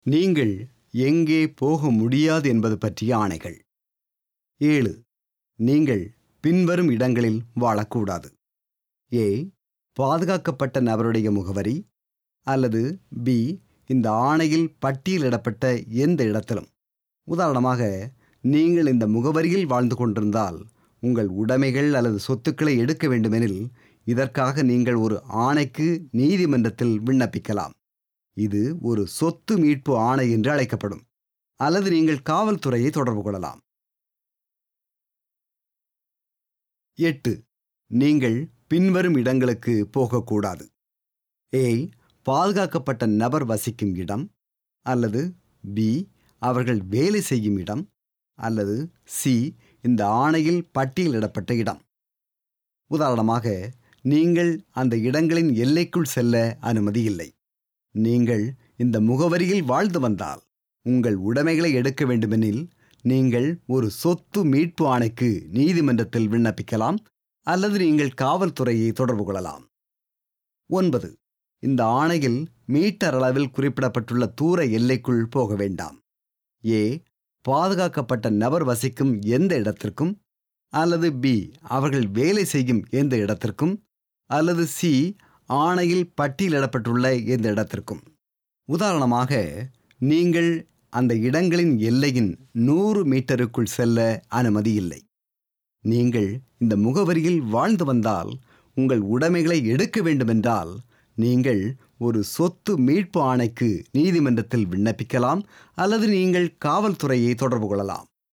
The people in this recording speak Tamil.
நீங்கள் எங்கே போக முடியாது என்பது பற்றிய ஆணைகள். 7. நீங்கள் பின்வரும் இடங்களில் வாழக்கூடாது. ஏ. பாதுகாக்கப்பட்ட நபருடைய முகவரி, அல்லது பி. இந்த ஆணையில் பட்டியலிடப்பட்ட எந்த இடத்திலும். உதாரணமாக, நீங்கள் இந்த முகவரியில் வாழ்ந்து கொண்டிருந்தால் உங்கள் உடைமைகள் அல்லது சொத்துக்களை எடுக்க வேண்டுமெனில் இதற்காக நீங்கள் ஒரு ஆணைக்கு நீதிமன்றத்தில் விண்ணப்பிக்கலாம். இது ஒரு சொத்து மீட்பு ஆணை என்று அழைக்கப்படும். அல்லது நீங்கள் காவல்துறையை தொடர்பு கொள்ளலாம். 8. நீங்கள் பின்வரும் இடங்களுக்கு போகக்கூடாது. ஏ. பாதுகாக்கப்பட்ட நபர் வசிக்கும் இடம், அல்லது பி. அவர்கள் வேலை செய்யும் இடம், அல்லது சி. இந்த ஆணையில் பட்டியலிடப்பட்ட இடம். உதாரணமாக, நீங்கள் அந்த இடங்களின் எல்லைக்குள் செல்ல அனுமதி இல்லை. நீங்கள் இந்த முகவரியில் வாழ்ந்து வந்தால் உங்கள் உடைமைகளை எடுக்க வேண்டுமெனில் நீங்கள் ஒரு சொத்து மீட்பு ஆணைக்கு நீதிமன்றத்தில் விண்ணப்பிக்கலாம், அல்லது நீங்கள் காவல்துறையை தொடர்பு கொள்ளலாம். 9. இந்த ஆணையில் மீட்டர் அளவில் குறிப்பிடப்பட்டுள்ள தூர எல்லைக்குள் போக வேண்டாம். ஏ. பாதுகாக்கப்பட்ட நபர் வசிக்கும் எந்த இடத்திற்கும், அல்லது பி. அவர்கள் வேலை செய்யும் எந்த இடத்திற்கும், அல்லது சி. ஆணையில் பட்டியலிடப்பட்டுள்ள எந்த இடத்திற்கும். உதாரணமாக, நீங்கள் அந்த இடங்களின் எல்லையின் 100 மீட்டருக்குள் செல்ல அனுமதி இல்லை. நீங்கள் இந்த முகவரியில் வாழ்ந்து வந்தால் உங்கள் உடைமைகளை எடுக்க வேண்டுமென்றால் நீங்கள் ஒரு சொத்து மீட்பு ஆணைக்கு நீதிமன்றத்தில் விண்ணப்பிக்கலாம், அல்லது நீங்கள் காவல்துறையை தொடர்பு கொள்ளலாம்.